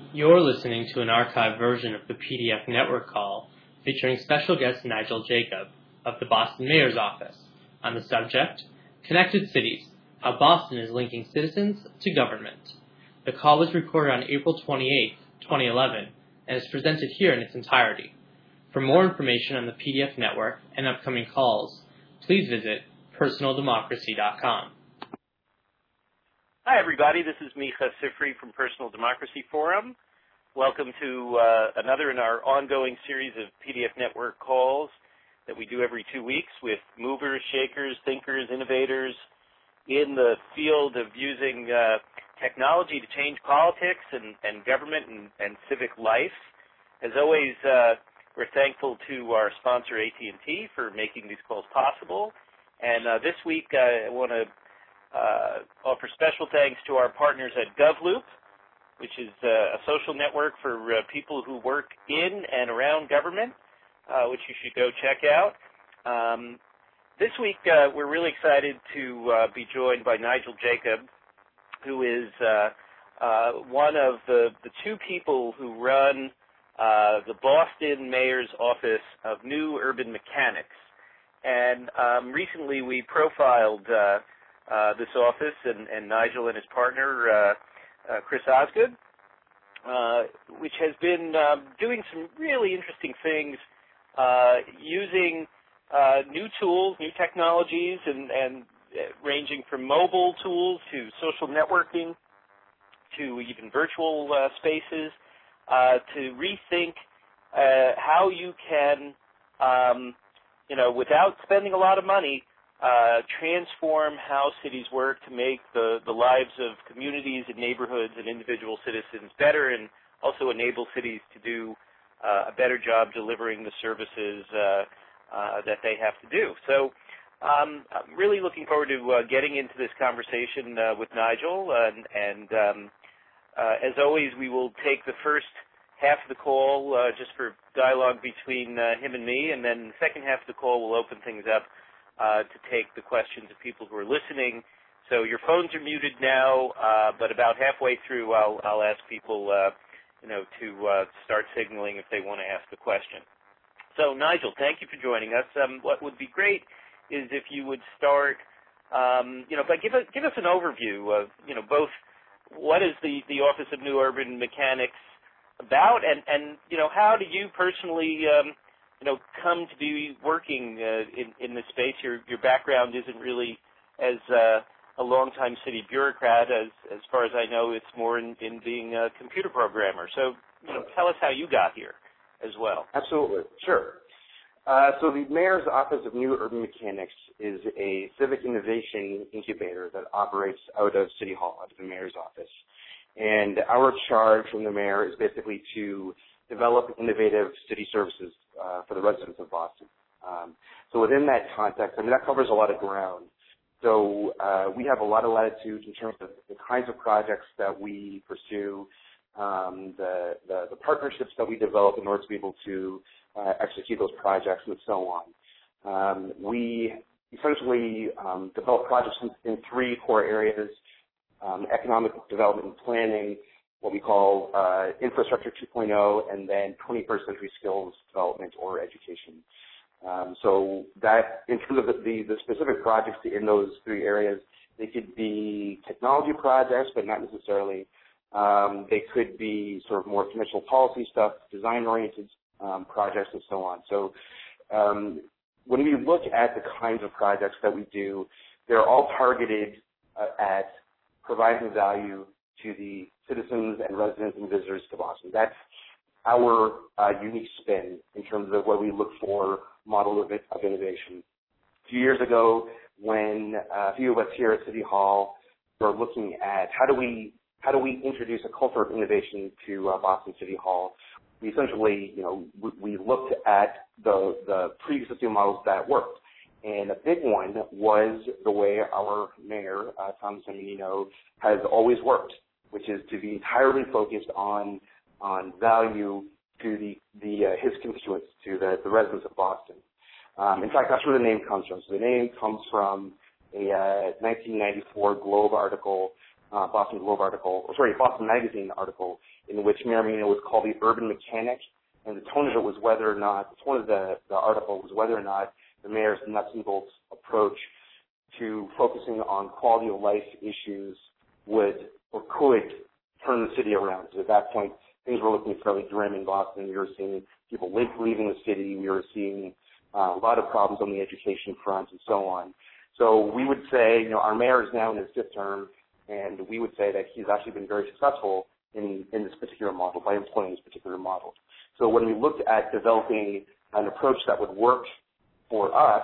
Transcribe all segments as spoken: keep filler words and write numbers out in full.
You're listening to an archived version of the P D F Network call featuring special guest Nigel Jacob of the Boston Mayor's Office on the subject, Connected Cities, How Boston is Linking Citizens to Government. The call was recorded on April twenty-eighth, twenty eleven, and is presented here in its entirety. For more information on the P D F Network and upcoming calls, please visit personal democracy dot com. Hi, everybody. This is Micha Sifri from Personal Democracy Forum. Welcome to uh, another in our ongoing series of P D F Network calls that we do every two weeks with movers, shakers, thinkers, innovators in the field of using uh, technology to change politics and, and government and, and civic life. As always, uh, we're thankful to our sponsor, A T and T, for making these calls possible. And uh, this week, uh, I want to Uh, offer special thanks to our partners at GovLoop, which is uh, a social network for uh, people who work in and around government, uh, which you should go check out. Um, this week, uh, we're really excited to uh, be joined by Nigel Jacob, who is uh, uh, one of the, the two people who run uh, the Boston Mayor's Office of New Urban Mechanics. And um, recently we profiled uh, Uh, this office and, and Nigel and his partner, uh, uh, Chris Osgood, uh, which has been um, doing some really interesting things uh, using uh, new tools, new technologies, and, and uh, ranging from mobile tools to social networking to even virtual uh, spaces uh, to rethink uh, how you can, um, you know, without spending a lot of money, Uh, transform how cities work to make the, the lives of communities and neighborhoods and individual citizens better, and also enable cities to do uh, a better job delivering the services uh, uh, that they have to do. So um, I'm really looking forward to uh, getting into this conversation uh, with Nigel, and, and um, uh, as always, we will take the first half of the call uh, just for dialogue between uh, him and me, and then the second half of the call will open things up Uh, to take the questions of people who are listening. So your phones are muted now, uh, but about halfway through, I'll, I'll ask people, uh, you know, to uh, start signaling if they want to ask a question. So, Nigel, thank you for joining us. Um, what would be great is if you would start, um, you know, by give us give us an overview of, you know, both what is the, the Office of New Urban Mechanics about, and, and you know, how do you personally um, you know, come to be working uh, in, in this space? Your your background isn't really as uh, a longtime city bureaucrat. As as far as I know, it's more in, in being a computer programmer. So, you know, tell us how you got here as well. Absolutely, sure. Uh, so the Mayor's Office of New Urban Mechanics is a civic innovation incubator that operates out of City Hall, out of the Mayor's office. And our charge from the Mayor is basically to develop innovative city services uh, for the residents of Boston. Um, so within that context, I mean, that covers a lot of ground. So uh, we have a lot of latitude in terms of the kinds of projects that we pursue, um, the, the, the partnerships that we develop in order to be able to uh, execute those projects, and so on. Um, we essentially um, develop projects in, in three core areas: um, economic development and planning, what we call uh, infrastructure two point oh, and then twenty-first century skills development or education. Um, so that, in terms of the, the, the specific projects in those three areas, they could be technology projects, but not necessarily. Um, they could be sort of more conventional policy stuff, design-oriented um, projects, and so on. So um, when we look at the kinds of projects that we do, they're all targeted uh, at providing value to the citizens and residents and visitors to Boston. That's our uh, unique spin in terms of what we look for, model of, it, of innovation. A few years ago, when uh, a few of us here at City Hall were looking at how do we how do we introduce a culture of innovation to uh, Boston City Hall, we essentially, you know, we, we looked at the the pre-existing models that worked. And a big one was the way our mayor, uh, Tom Zimino, has always worked, which is to be entirely focused on on value to the, the uh, his constituents, to the, the residents of Boston. Um, in fact, that's where the name comes from. So the name comes from a uh, nineteen ninety-four Globe article uh, Boston Globe article, or sorry, Boston Magazine article, in in which Mayor Menino was called the urban mechanic, and the tone of it was whether or not, the tone of the, the article was whether or not the mayor's nuts and bolts approach to focusing on quality of life issues would or could turn the city around. Because at that point, things were looking fairly grim in Boston. We were seeing people leaving the city. We were seeing uh, a lot of problems on the education front and so on. So we would say, you know, our mayor is now in his fifth term, and we would say that he's actually been very successful in, in this particular model, by employing this particular model. So when we looked at developing an approach that would work for us,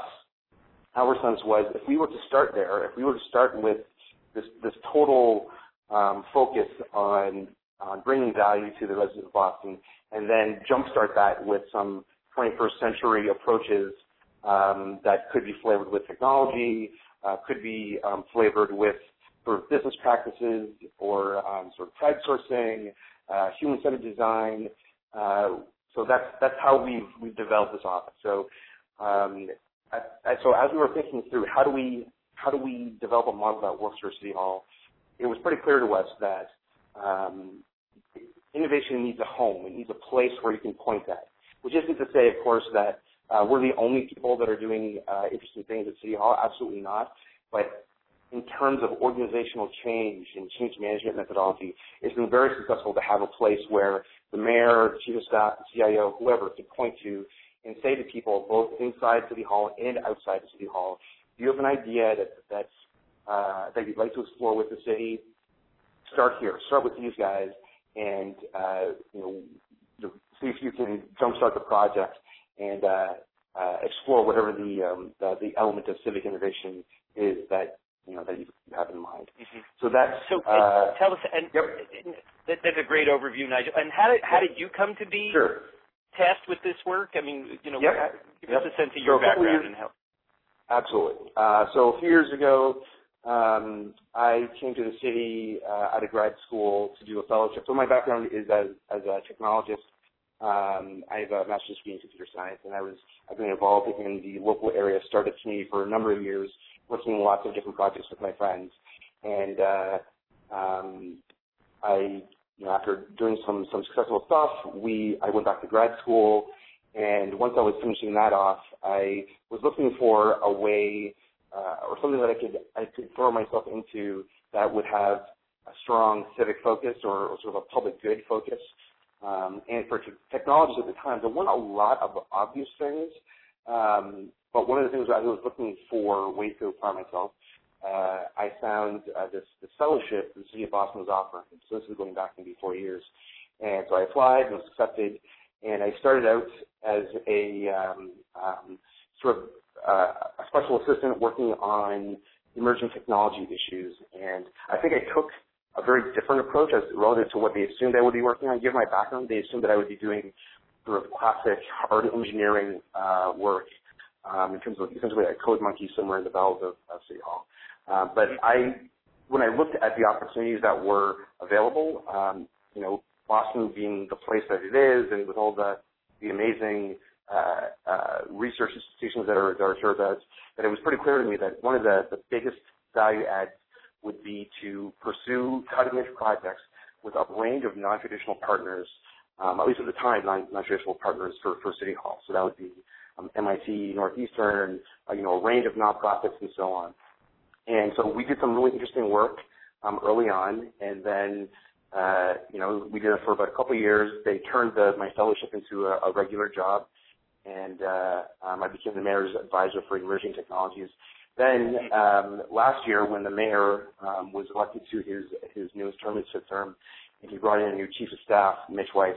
our sense was if we were to start there, if we were to start with this, this total um, focus on, on bringing value to the residents of Boston, and then jumpstart that with some twenty-first century approaches um, that could be flavored with technology, uh, could be um, flavored with sort of business practices or um, sort of crowdsourcing, uh, human-centered design. Uh, so that's that's how we've we've developed this office. So um, I, I, so as we were thinking through how do we how do we develop a model that works for City Hall, it was pretty clear to us that um, innovation needs a home. It needs a place where you can point at. Which isn't to say, of course, that uh, we're the only people that are doing uh, interesting things at City Hall. Absolutely not. But in terms of organizational change and change management methodology, it's been very successful to have a place where the mayor, the chief of staff, the C I O, whoever, can point to and say to people, both inside City Hall and outside of City Hall, do you have an idea that that's, uh, that you'd like to explore with the city? Start here. Start with these guys, and uh, you know, see if you can jumpstart the project and uh, uh, explore whatever the, um, the the element of civic innovation is that you know that you have in mind. Mm-hmm. So that's so. Uh, tell us, and yep. that, that's a great overview, Nigel. And how did how did you come to be sure. tasked with this work? I mean, you know, yep. give yep. us a sense of your so background years, and how. Absolutely. Uh, so a few years ago, um, I came to the city uh, out of grad school to do a fellowship. So my background is as as a technologist. Um, I have a master's degree in computer science, and I was I've been involved in the local area startup community for a number of years, working on lots of different projects with my friends. And uh, um, I, you know, after doing some some successful stuff, we I went back to grad school, and once I was finishing that off, I was looking for a way uh, or something that I could I could throw myself into that would have a strong civic focus or, or sort of a public good focus. Um, and for t- technologists at the time, there weren't a lot of obvious things, um, but one of the things I was looking for ways to apply myself, uh, I found uh, this, this fellowship the city of Boston was offering. So this is going back maybe four years. And so I applied and was accepted, and I started out as a um, um, sort of uh, a special assistant working on emerging technology issues. And I think I took a very different approach as relative to what they assumed I would be working on. Given my background, they assumed that I would be doing sort of classic hard engineering uh, work um, in terms of essentially a code monkey somewhere in the bowels of, of City Hall. Uh, but I, when I looked at the opportunities that were available, um, you know, Boston being the place that it is, and with all the the amazing uh, uh, research institutions that are that are served us, that it was pretty clear to me that one of the, the biggest value adds would be to pursue cutting-edge projects with a range of non-traditional partners, um, at least at the time, non- non-traditional partners for, for City Hall. So that would be um, M I T, Northeastern, uh, you know, a range of nonprofits and so on. And so we did some really interesting work um, early on, and then, uh, you know, we did it for about a couple of years. They turned the, my fellowship into a, a regular job, and uh, um, I became the mayor's advisor for emerging technologies. Then um, last year, when the mayor um, was elected to his his newest term, his fifth term, and he brought in a new chief of staff, Mitch Weiss.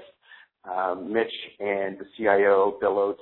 Um, Mitch and the C I O, Bill Oates,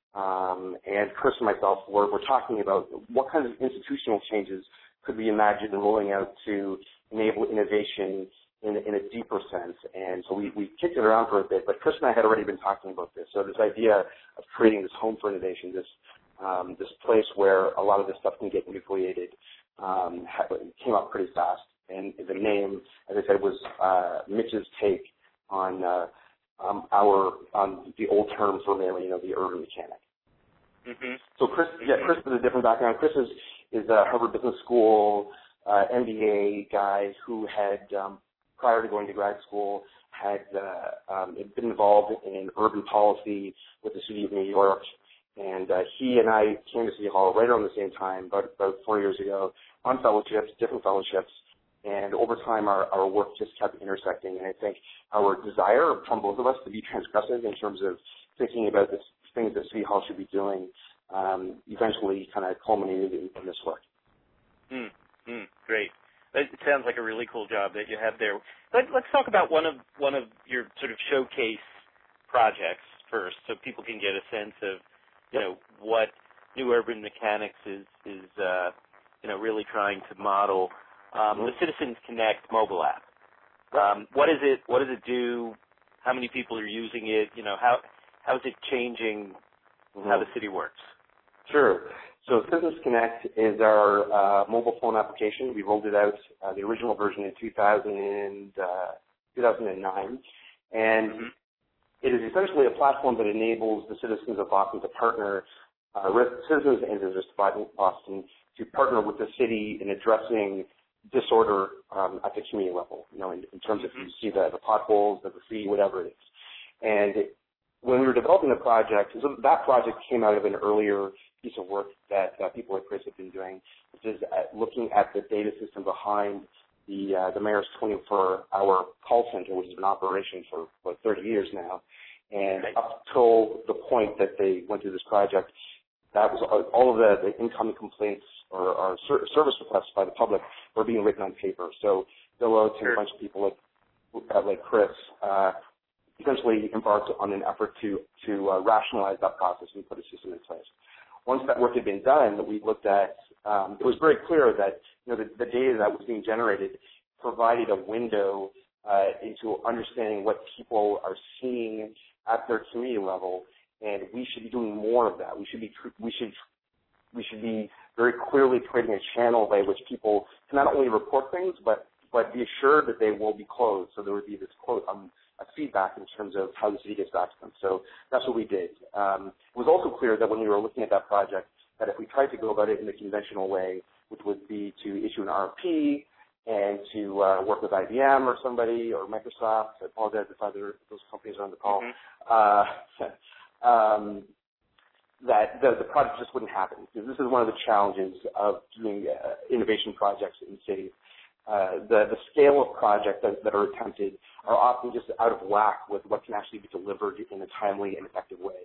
um, and Chris and myself were, were talking about what kinds of institutional changes could we imagine rolling out to enable innovation in, in a deeper sense. And so we, we kicked it around for a bit, but Chris and I had already been talking about this. So this idea of creating this home for innovation, this Um, this place where a lot of this stuff can get nucleated, um, came up pretty fast. And the name, as I said, was uh, Mitch's take on uh, um, our on the old term for mainly, you know, the urban mechanic. Mm-hmm. So Chris, yeah, Chris has a different background. Chris is is a Harvard Business School uh, M B A guy who had um, prior to going to grad school, had uh, um, had been involved in urban policy with the city of New York. And uh, he and I came to City Hall right around the same time, about, about four years ago, on fellowships, different fellowships. And over time, our, our work just kept intersecting. And I think our desire from both of us to be transgressive in terms of thinking about the things that City Hall should be doing um, eventually kind of culminated in, in this work. Mm, mm, great. It sounds like a really cool job that you have there. Let, let's talk about one of one of your sort of showcase projects first, so people can get a sense of, you know, what New Urban Mechanics is is uh, you know, really trying to model. Um, the Citizens Connect mobile app. Um, what is it? What does it do? How many people are using it? You know, how how is it changing mm-hmm. how the city works? Sure. So Citizens Connect is our uh, mobile phone application. We rolled it out, uh, the original version in two thousand, uh, two thousand nine, and mm-hmm. it is essentially a platform that enables the citizens of Boston to partner, uh, with citizens and visitors to Boston to partner with the city in addressing disorder um, at the community level, you know, in, in terms of you see the, the potholes, the graffiti, whatever it is. And it, when we were developing the project, so that project came out of an earlier piece of work that uh, people like Chris have been doing, which is at looking at the data system behind the uh, the mayor's twenty-four hour call center, which has been in operation for about thirty years now. And up till the point that they went through this project, that was all of the, the incoming complaints or, or service requests by the public were being written on paper. So Deloitte and a bunch of people like like Chris uh, essentially embarked on an effort to to uh, rationalize that process and put a system in place. Once that work had been done, we looked at. Um, it was very clear that you know the, the data that was being generated provided a window uh, into understanding what people are seeing at their community level, and we should be doing more of that. We should be we should we should be very clearly creating a channel by which people can not only report things, but but be assured that they will be closed. So there would be this quote um, a feedback in terms of how the city gets back to them. So that's what we did. Um, it was also clear that when we were looking at that project, that if we tried to go about it in the conventional way, which would be to issue an R F P and to uh, work with I B M or somebody or Microsoft, I apologize if either of those companies are on the call, mm-hmm. uh, um, that the, the project just wouldn't happen. Because this is one of the challenges of doing uh, innovation projects in cities. Uh, the, the scale of projects that, that are attempted are often just out of whack with what can actually be delivered in a timely and effective way.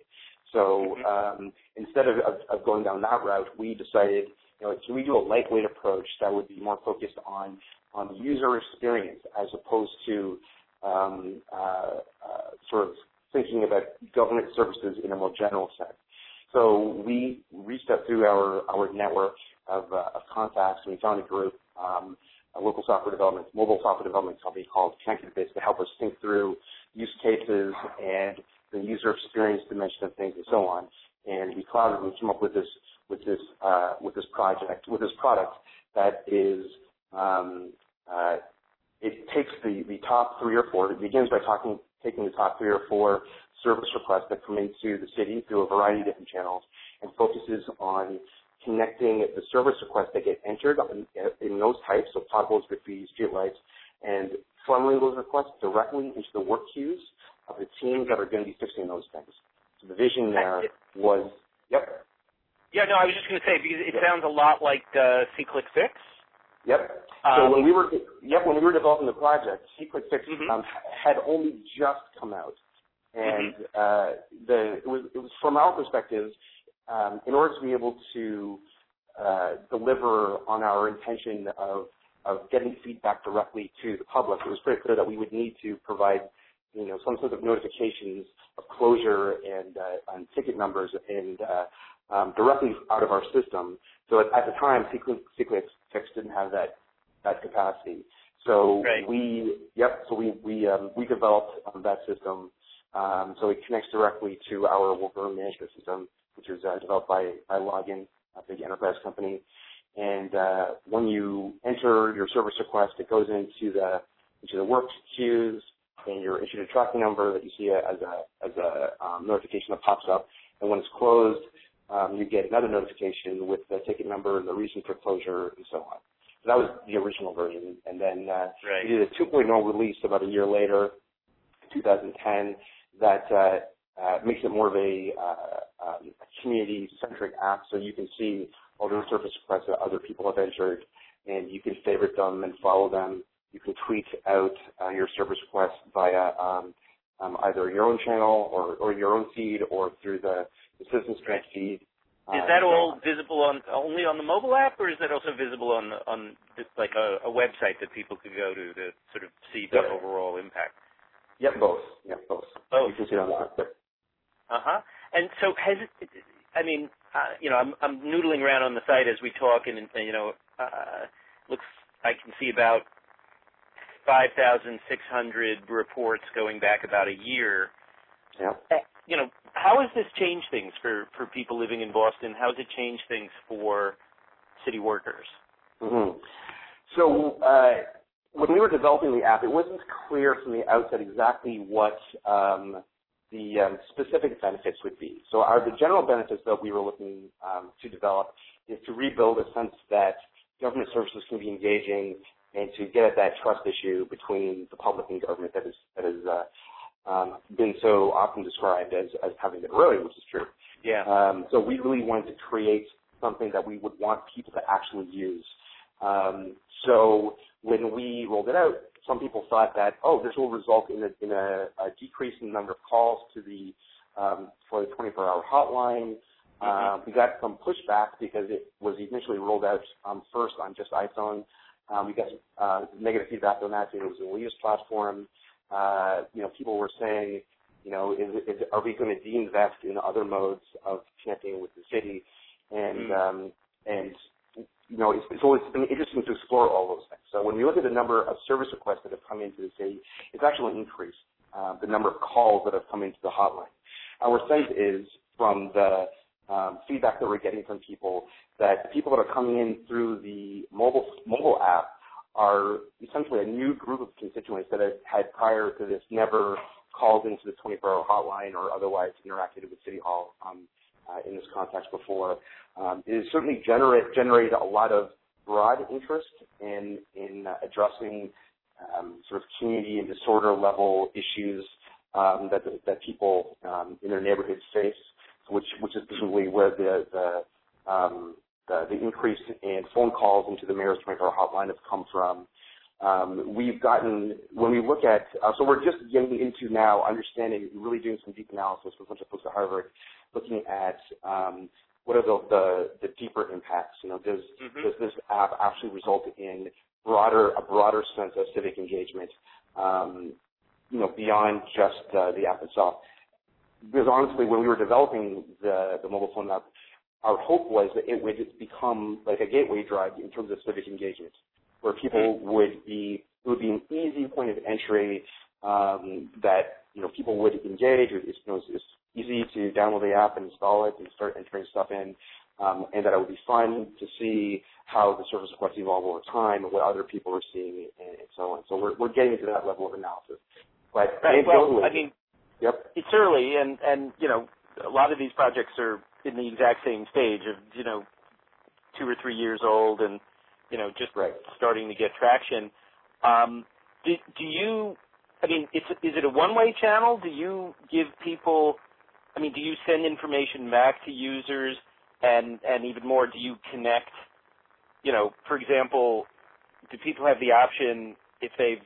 So um, instead of, of, of going down that route, we decided, you know, can we do a lightweight approach that would be more focused on, on the user experience as opposed to um, uh, uh, sort of thinking about government services in a more general sense. So we reached out through our, our network of, uh, of contacts, and we found a group, um, a local software development, mobile software development company called Connected Bits to help us think through use cases and the user experience dimension of things and so on. And we collaboratively came up with this with this uh, with this project with this product that is um, uh, it takes the, the top three or four. It begins by talking taking the top three or four service requests that come into the city through a variety of different channels and focuses on connecting the service requests that get entered in, in those types, so potholes, graffiti, streetlights, and funneling those requests directly into the work queues of the teams that are going to be fixing those things. So the vision there was, yep. Yeah, no, I was just going to say, because it yep. sounds a lot like uh, SeeClickFix. Yep. Um, so when we were, yep, when we were developing the project, SeeClickFix mm-hmm. um, had only just come out, and mm-hmm. uh, the it was, it was from our perspective. Um, in order to be able to uh, deliver on our intention of, of getting feedback directly to the public, it was pretty clear that we would need to provide, you know, some sort of notifications of closure and, uh, and ticket numbers and uh, um, directly out of our system. So at, at the time, SeeClickFix didn't have that that capacity. So right. we, yep. So we we um, we developed um, that system. Um, so it connects directly to our worker management system, which is uh, developed by, by Login, a big enterprise company. And uh, when you enter your service request, it goes into the into the work queues, and you're issued a tracking number that you see as a as a um, notification that pops up. And when it's closed, um, you get another notification with the ticket number and the reason for closure and so on. So that was the original version. And then uh, right. we did a two point oh release about a year later, two thousand ten, that uh, uh, makes it more of a, uh, um, a community-centric app, so you can see all the service requests that other people have entered, and you can favorite them and follow them. You can tweet out uh, your service requests via um, um, either your own channel or, or your own feed or through the, the Citizen Strength feed. Is that all visible on only on the mobile app, or is that also visible on on like a, a website that people could go to to sort of see the yep. overall impact? Yep, both. Yep, both. Both. You can see it on the app. Uh huh. And so has it? I mean, uh, you know, I'm I'm noodling around on the site as we talk, and, and you know, uh, looks I can see about five thousand six hundred reports going back about a year. Yeah. Uh, you know, how has this changed things for, for people living in Boston? How has it changed things for city workers? Mm-hmm. So uh, when we were developing the app, it wasn't clear from the outset exactly what um, the um, specific benefits would be. So our, the general benefits that we were looking um, to develop is to rebuild a sense that government services can be engaging and to get at that trust issue between the public and government that is that is uh, um, been so often described as, as having been eroding, which is true. Yeah. Um, so we really wanted to create something that we would want people to actually use. Um, so when we rolled it out, some people thought that, oh, this will result in a, in a, a decrease in the number of calls to the um, for the twenty-four hour hotline. Mm-hmm. Uh, we got some pushback because it was initially rolled out um, first on just iPhone. Um, we got uh, negative feedback on that. It was a Windows platform. Uh, you know, people were saying, you know, is, is, are we going to de-invest in other modes of connecting with the city? And, mm. um, and you know, it's, it's always been interesting to explore all those things. So when we look at the number of service requests that have come into the city, it's actually increased, uh, the number of calls that have come into the hotline. Our sense is from the um, feedback that we're getting from people that the people that are coming in through the mobile mobile app are essentially a new group of constituents that had prior to this never called into the twenty-four hour hotline or otherwise interacted with City Hall um, uh, in this context before. Um, it has certainly generate, generated a lot of broad interest in, in uh, addressing um, sort of community and disorder level issues um, that, that people um, in their neighborhoods face, which, which is presumably where the, the um, The, the increase in phone calls into the mayor's twenty-four hour hotline have come from. Um, we've gotten, when we look at, uh, so we're just getting into now understanding, really doing some deep analysis with a bunch of folks at Harvard, looking at um, what are the, the, the deeper impacts. You know, does, mm-hmm. does this app actually result in broader, a broader sense of civic engagement, um, you know, beyond just uh, the app itself? Because honestly, when we were developing the, the mobile phone app, our hope was that it would become like a gateway drug in terms of civic engagement, where people would be, it would be an easy point of entry um, that, you know, people would engage. It's, you know, it's easy to download the app and install it and start entering stuff in, um, and that it would be fun to see how the service requests evolve over time and what other people are seeing and, and so on. So we're, we're getting to that level of analysis. But right. Well, I mean, yep. It's early, and, and, you know, a lot of these projects are in the exact same stage of, you know, two or three years old and, you know, just right. starting to get traction. Um, do, do you, I mean, it's, is it a one-way channel? Do you give people, I mean, do you send information back to users? And, and even more, do you connect, you know, for example, do people have the option if they've,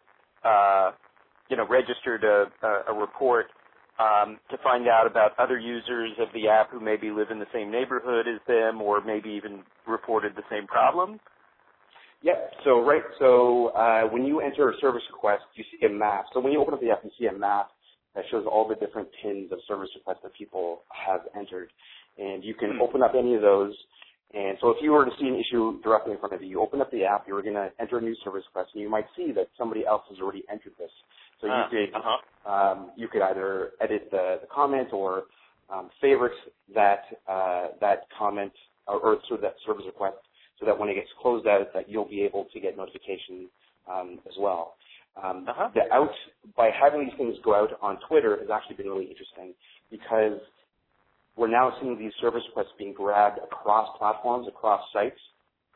uh, you know, registered a, a, a report Um, to find out about other users of the app who maybe live in the same neighborhood as them or maybe even reported the same problem? Yep. So, right. So uh, when you enter a service request, you see a map. So when you open up the app, you see a map that shows all the different pins of service requests that people have entered. And you can mm-hmm. open up any of those. And so if you were to see an issue directly in front of you, you open up the app, you were going to enter a new service request, and you might see that somebody else has already entered this. So you uh, could uh-huh. um, you could either edit the, the comment or um, favorite that uh, that comment or, or sort of that service request, so that when it gets closed out, that you'll be able to get notification um, as well. Um, uh-huh. The out by having these things go out on Twitter has actually been really interesting because we're now seeing these service requests being grabbed across platforms, across sites.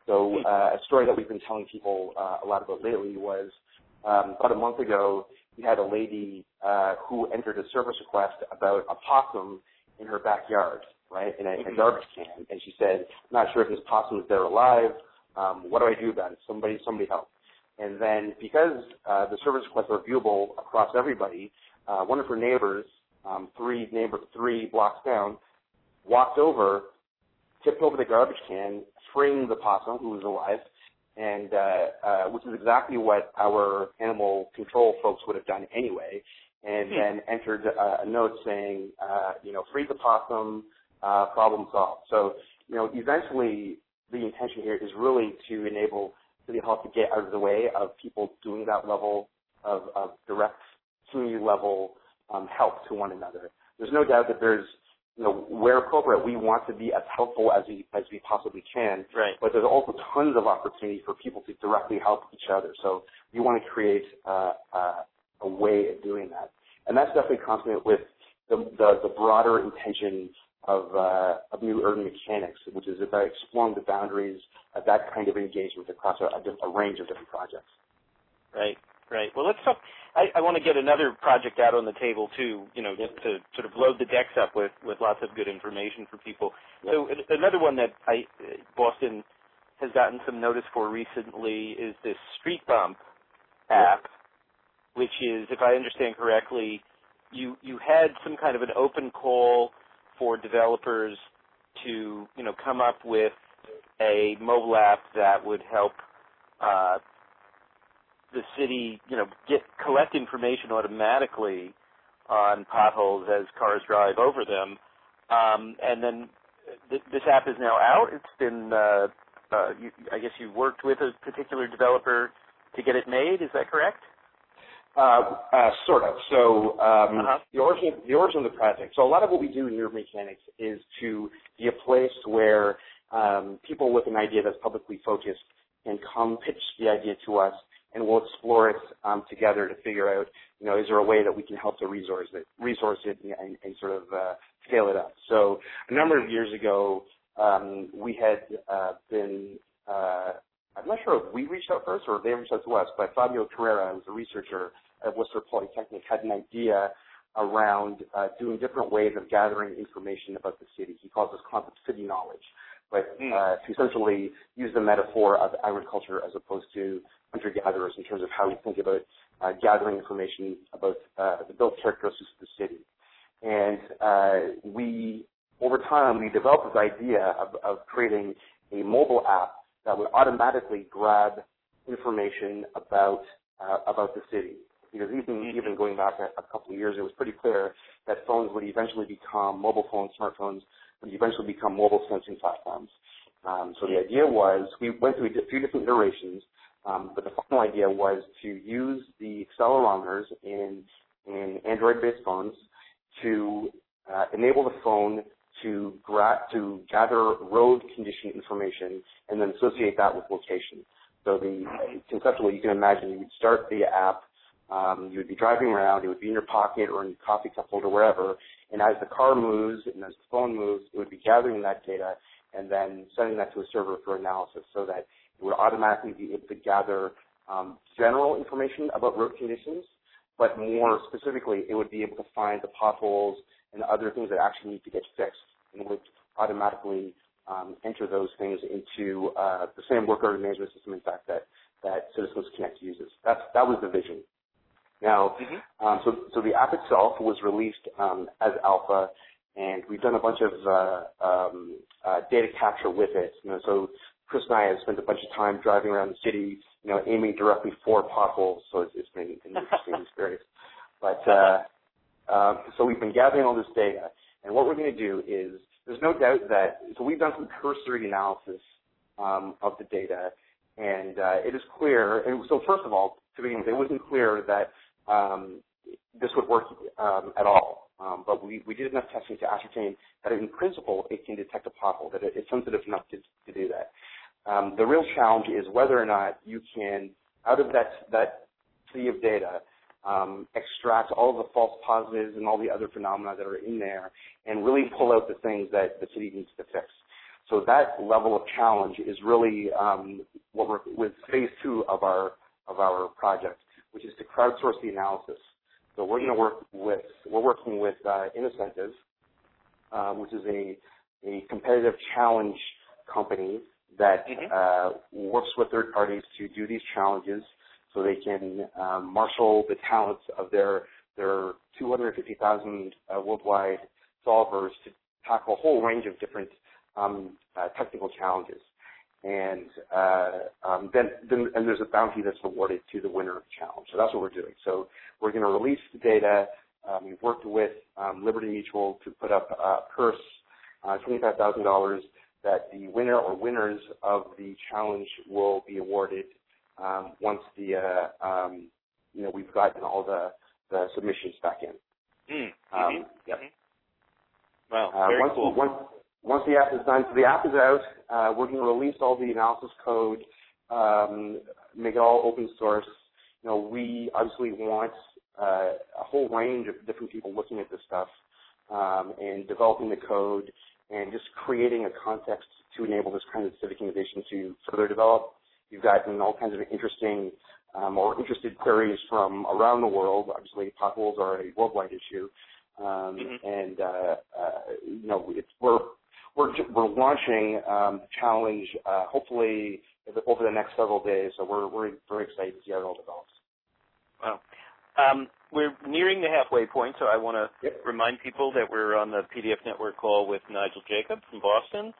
So uh, a story that we've been telling people uh, a lot about lately was um, about a month ago, we had a lady uh, who entered a service request about a possum in her backyard, right, in a, in a garbage can. And she said, I'm not sure if this possum is there alive. Um, what do I do about it? Somebody, somebody help. And then because uh, the service requests are viewable across everybody, uh, one of her neighbors, um, three neighbor, three blocks down, walked over, tipped over the garbage can, framed the possum, who was alive, and uh, uh, which is exactly what our animal control folks would have done anyway, and then entered uh, a note saying, uh, you know, free the possum, uh, problem solved. So, you know, eventually the intention here is really to enable City Hall to get out of the way of people doing that level of, of direct community level um, help to one another. There's no doubt that there's, you know, where appropriate, we want to be as helpful as we as we possibly can. Right. But there's also tons of opportunity for people to directly help each other. So we want to create uh, uh, a way of doing that, and that's definitely consonant with the the, the broader intention of uh, of New Urban Mechanics, which is about exploring the boundaries of that kind of engagement across a, a, a range of different projects. Right. Right. Well, let's talk. I, I want to get another project out on the table too. You know, just to sort of load the decks up with, with lots of good information for people. Yep. So another one that I Boston has gotten some notice for recently is this Street Bump app, yep. which is, if I understand correctly, you you had some kind of an open call for developers to you know come up with a mobile app that would help. Uh, the city, you know, get collect information automatically on potholes as cars drive over them. Um, and then th- this app is now out. It's been, uh, uh, you, I guess you worked with a particular developer to get it made. Is that correct? Uh, uh, sort of. So um, uh-huh. the origin, the origin of the project. So a lot of what we do in Urban Mechanics is to be a place where um, people with an idea that's publicly focused can come pitch the idea to us, and we'll explore it um, together to figure out, you know, is there a way that we can help to resource it, resource it, and, and sort of uh, scale it up. So a number of years ago, um, we had uh, been, uh, I'm not sure if we reached out first or if they reached out to us, but Fabio Carrera, who's a researcher at Worcester Polytechnic, had an idea around uh, doing different ways of gathering information about the city. He calls this concept city knowledge, but uh, to essentially use the metaphor of agriculture as opposed to hunter-gatherers in terms of how we think about uh, gathering information about uh, the built characteristics of the city. And uh, we, over time, we developed this idea of, of creating a mobile app that would automatically grab information about uh, about the city. Because even even going back a, a couple of years, it was pretty clear that phones would eventually become, mobile phones, smartphones, would eventually become mobile sensing platforms. Um, so the idea was, we went through a few different iterations, um, but the final idea was to use the accelerometers in, in Android-based phones to uh, enable the phone to, gra- to gather road condition information and then associate that with location. So the conceptually, you can imagine you would start the app, um, you would be driving around, it would be in your pocket or in your coffee cup holder, wherever, and as the car moves and as the phone moves, it would be gathering that data and then sending that to a server for analysis so that it would automatically be able to gather um, general information about road conditions, but more specifically, it would be able to find the potholes and other things that actually need to get fixed, and would automatically um, enter those things into uh, the same work order management system, in fact, that, that Citizens Connect uses. That's, that was the vision. Now, mm-hmm. um, so, so the app itself was released um, as alpha, and we've done a bunch of uh, um, uh, data capture with it. You know, so Chris and I have spent a bunch of time driving around the city, you know, aiming directly for potholes. So it's, it's been an interesting experience. But uh, uh, so we've been gathering all this data, and what we're going to do is, there's no doubt that, so we've done some cursory analysis um, of the data, and uh, it is clear, and so first of all, to begin with, it wasn't clear that um, this would work um, at all, um, but we, we did enough testing to ascertain that in principle it can detect a pothole, that it, it's sensitive enough to, to do that. Um, the real challenge is whether or not you can, out of that, that sea of data, Um, extract all of the false positives and all the other phenomena that are in there and really pull out the things that the city needs to fix. So that level of challenge is really um, what we're with phase two of our of our project, which is to crowdsource the analysis. So we're going to work with we're working with uh, Innocentive, uh, which is a a competitive challenge company that mm-hmm. uh, works with third parties to do these challenges, so they can um, marshal the talents of their their two hundred fifty thousand uh, worldwide solvers to tackle a whole range of different um, uh, technical challenges. And uh, um, then, then and there's a bounty that's awarded to the winner of the challenge. So that's what we're doing. So we're going to release the data. Um, we've worked with um, Liberty Mutual to put up a purse, uh, twenty-five thousand dollars, that the winner or winners of the challenge will be awarded um, once the uh, um, you know we've gotten all the, the submissions back in. Mm-hmm. Um, yep. Mm-hmm. Wow, uh, very once, cool. Once, once the app is done, so the app is out. Uh, we're going to release all the analysis code, um, make it all open source. You know, we obviously want uh, a whole range of different people looking at this stuff um, and developing the code and just creating a context to enable this kind of civic innovation to further develop. You've gotten all kinds of interesting um, or interested queries from around the world. Obviously, potholes are a worldwide issue. Um, mm-hmm. And, uh, uh, you know, it's, we're, we're, we're launching um, the challenge uh, hopefully over the next several days, so we're, we're very excited to see how it all develops. Wow. Um, we're nearing the halfway point, so I want to yep. remind people that we're on the P D F Network call with Nigel Jacob from Boston.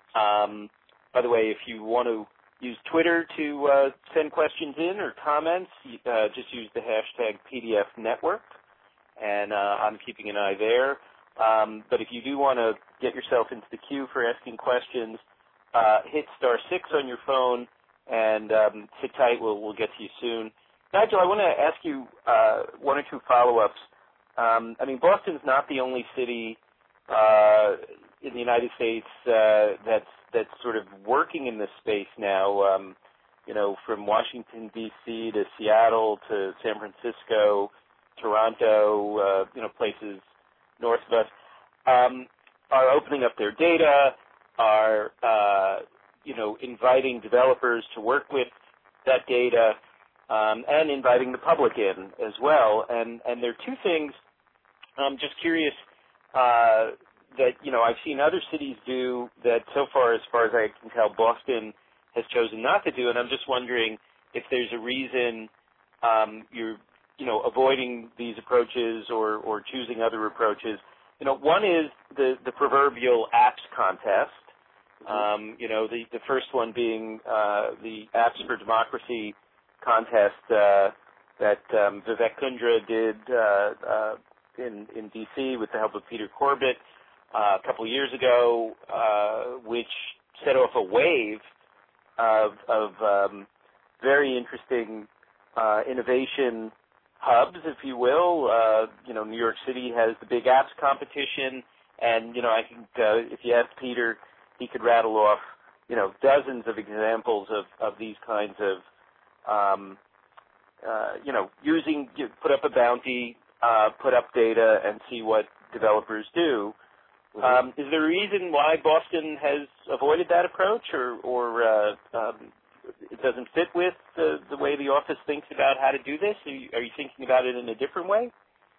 Um, by the way, if you want to use Twitter to uh, send questions in or comments, uh, just use the hashtag P D F Network, and uh, I'm keeping an eye there. Um, but if you do want to get yourself into the queue for asking questions, uh, hit star six on your phone and um, sit tight. We'll, we'll get to you soon. Nigel, I want to ask you uh, one or two follow-ups. Um, I mean, Boston's not the only city uh, in the United States uh, that's that's sort of working in this space now. Um, you know, from Washington D C to Seattle to San Francisco, Toronto, uh, you know, places north of us, um, are opening up their data, are uh, you know inviting developers to work with that data. Um, and inviting the public in as well. And, and there are two things I'm just curious uh, that, you know, I've seen other cities do that so far, as far as I can tell, Boston has chosen not to do. And I'm just wondering if there's a reason um, you're, you know, avoiding these approaches or, or choosing other approaches. You know, one is the, the proverbial apps contest. Um, you know, the, the first one being uh, the Apps for Democracy contest uh, that um, Vivek Kundra did uh, uh, in, in D C with the help of Peter Corbett uh, a couple of years ago, uh, which set off a wave of, of um, very interesting uh, innovation hubs, if you will. Uh, you know, New York City has the big apps competition, and, you know, I think uh, if you asked Peter, he could rattle off, you know, dozens of examples of, of these kinds of Um, uh, you know, using, you put up a bounty, uh, put up data, and see what developers do. Mm-hmm. Um, is there a reason why Boston has avoided that approach, or, or uh, um, it doesn't fit with the, the way the office thinks about how to do this? Are you, are you thinking about it in a different way?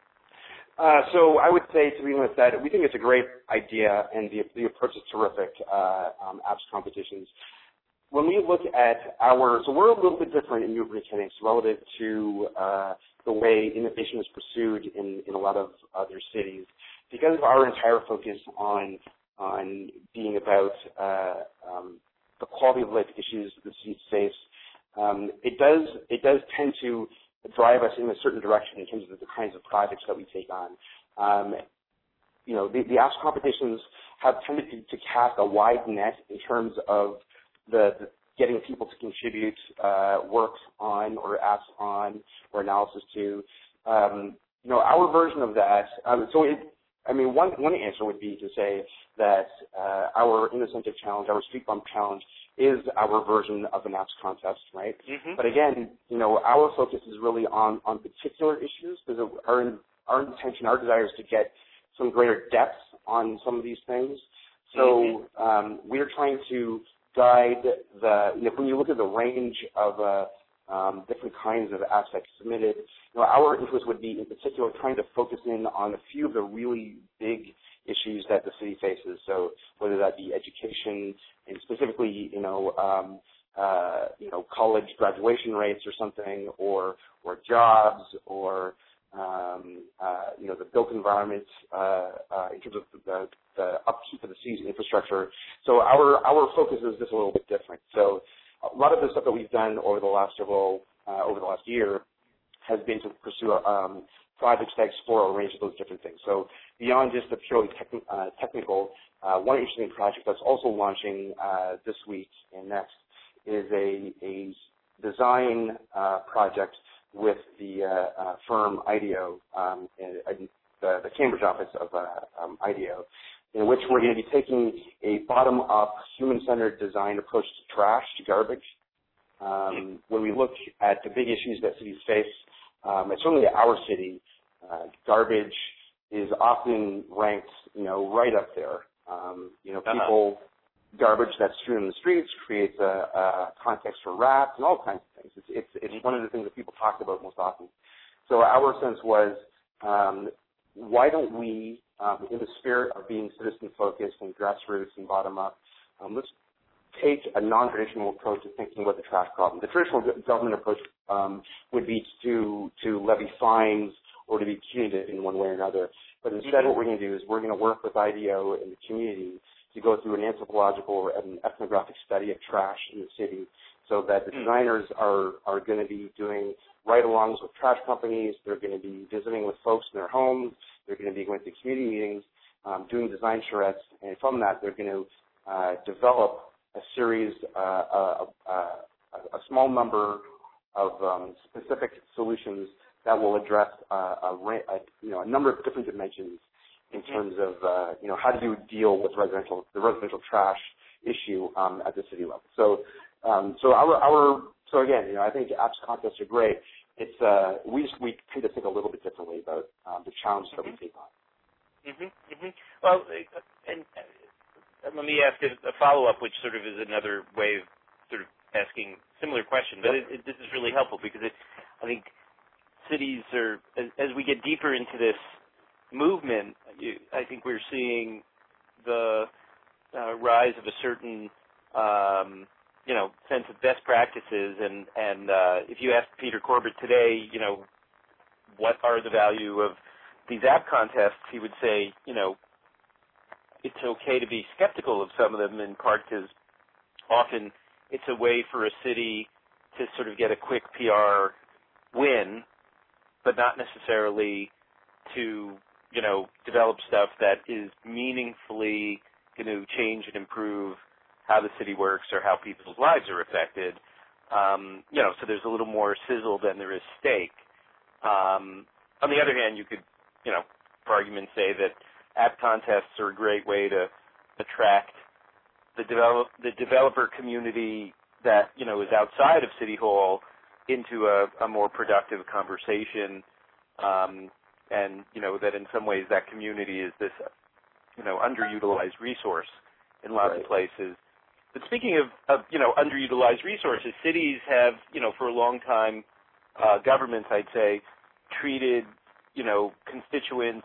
Uh, so I would say, to begin with, that we think it's a great idea, and the, the approach is terrific, uh, um, apps competitions. When we look at our, so we're a little bit different in Newton Mechanics relative to uh, the way innovation is pursued in, in a lot of other cities. Because of our entire focus on on being about uh, um, the quality of life issues the city face, um, it does it does tend to drive us in a certain direction in terms of the kinds of projects that we take on. Um, you know, the, the apps competitions have tended to, to cast a wide net in terms of The, the getting people to contribute uh, work on or apps on or analysis to. Um, you know, our version of that, um, so it, I mean, one, one answer would be to say that uh, our Innocentive challenge, our Street Bump challenge, is our version of an apps contest, right? Mm-hmm. But again, you know, our focus is really on, on particular issues, because our, our intention, our desire is to get some greater depth on some of these things. So um, we're trying to guide the, you know, when you look at the range of uh, um, different kinds of aspects submitted, you know, our interest would be in particular trying to focus in on a few of the really big issues that the city faces. So whether that be education and specifically, you know, um, uh, you know, college graduation rates or something, or or jobs, or um, uh, you know, the built environment uh, uh, in terms of the, the upkeep of the city's infrastructure. So our our focus is just a little bit different. So a lot of the stuff that we've done over the last several uh, over the last year has been to pursue um, projects that explore a range of those different things. So beyond just the purely techn- uh, technical, uh, one interesting project that's also launching uh, this week and next is a, a design uh, project with the uh, uh, firm IDEO, um, and, and the, the Cambridge office of uh, um, IDEO, in which we're going to be taking a bottom-up, human-centered design approach to trash, to garbage. Um, when we look at the big issues that cities face, um, and certainly our city, uh, garbage is often ranked, you know, right up there. Um, you know, uh-huh. people, garbage that's strewn in the streets creates a, a context for rats and all kinds of things. It's, it's, it's mm-hmm. one of the things that people talk about most often. So our sense was, um, why don't we, um, in the spirit of being citizen-focused and grassroots and bottom-up, um, let's take a non-traditional approach to thinking about the trash problem. The traditional government approach um, would be to to levy fines or to be punitive in one way or another. But instead, mm-hmm. what we're going to do is we're going to work with IDEO and the community to go through an anthropological and ethnographic study of trash in the city, so that the designers are are going to be doing ride-alongs with trash companies. They're going to be visiting with folks in their homes. They're going to be going to community meetings, um, doing design charrettes, and from that, they're going to uh, develop a series, uh, uh, uh, a small number of um, specific solutions that will address uh, a, a, you know, a number of different dimensions in terms of, uh, you know, how do you deal with residential, the residential trash issue um, at the city level. So, um, so our, our, so again, you know, I think apps contests are great. It's, uh, we just, we tend to think a little bit differently about um, the challenges mm-hmm. that we take on. Mm-hmm. Mm-hmm. Well, and. And let me ask a, a follow-up, which sort of is another way of sort of asking a similar question. But it, it, this is really helpful because it, I think cities are, as, as we get deeper into this movement, you, I think we're seeing the uh, rise of a certain, um, you know, sense of best practices. And, and uh, if you ask Peter Corbett today, you know, what are the value of these app contests, he would say, you know, it's okay to be skeptical of some of them, in part because often it's a way for a city to sort of get a quick P R win, but not necessarily to, you know, develop stuff that is meaningfully going to change and improve how the city works or how people's lives are affected. Um, you know, so there's a little more sizzle than there is steak. Um, on the other hand, you could, you know, for argument's say that app contests are a great way to attract the develop the developer community that, you know, is outside of City Hall into a, a more productive conversation, um, and, you know, that in some ways that community is this, you know, underutilized resource in lots right. of places. But speaking of, of, you know, underutilized resources, cities have, you know, for a long time, uh, governments, I'd say, treated, you know, constituents.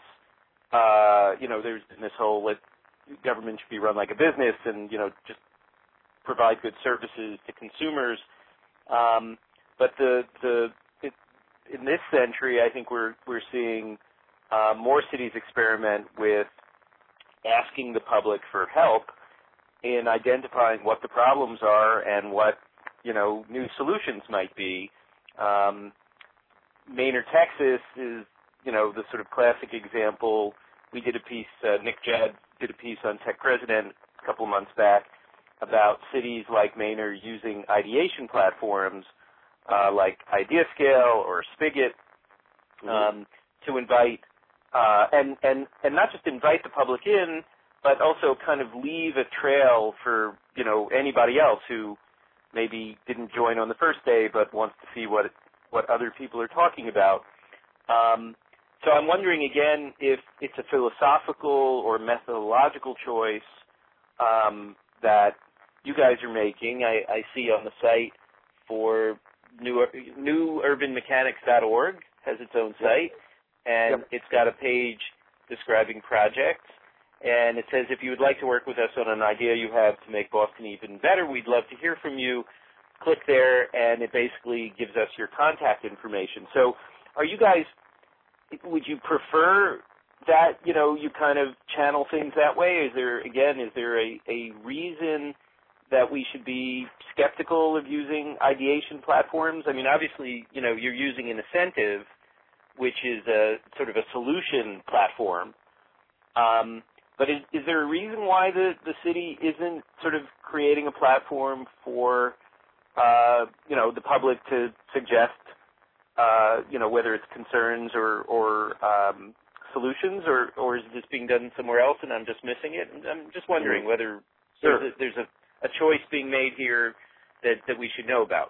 Uh, you know, there's been this whole let government should be run like a business and, you know, just provide good services to consumers. Um, but the the it, in this century, I think we're we're seeing uh, more cities experiment with asking the public for help in identifying what the problems are and what, you know, new solutions might be. Um, Manor, Texas is, you know, the sort of classic example. We did a piece, uh, Nick Judd did a piece on Tech President a couple months back about cities like Manor using ideation platforms uh, like IdeaScale or Spigot um, mm-hmm. to invite, uh, and, and, and not just invite the public in, but also kind of leave a trail for, you know, anybody else who maybe didn't join on the first day but wants to see what what other people are talking about. Um, so I'm wondering, again, if it's a philosophical or methodological choice um, that you guys are making. I, I see on the site for new, new urban mechanics dot org has its own site, and yep. it's got a page describing projects. And it says, if you would like to work with us on an idea you have to make Boston even better, we'd love to hear from you. Click there, and it basically gives us your contact information. So are you guys, would you prefer that, you know, you kind of channel things that way? Is there, again, is there a, a reason that we should be skeptical of using ideation platforms? I mean, obviously, you know, you're using an incentive, which is a sort of a solution platform. Um, But is, is there a reason why the, the city isn't sort of creating a platform for, uh, you know, the public to suggest, uh, you know, whether it's concerns or, or um, solutions, or, or is this being done somewhere else and I'm just missing it? And I'm just wondering whether sure. there's, a, there's a, a choice being made here that, that we should know about.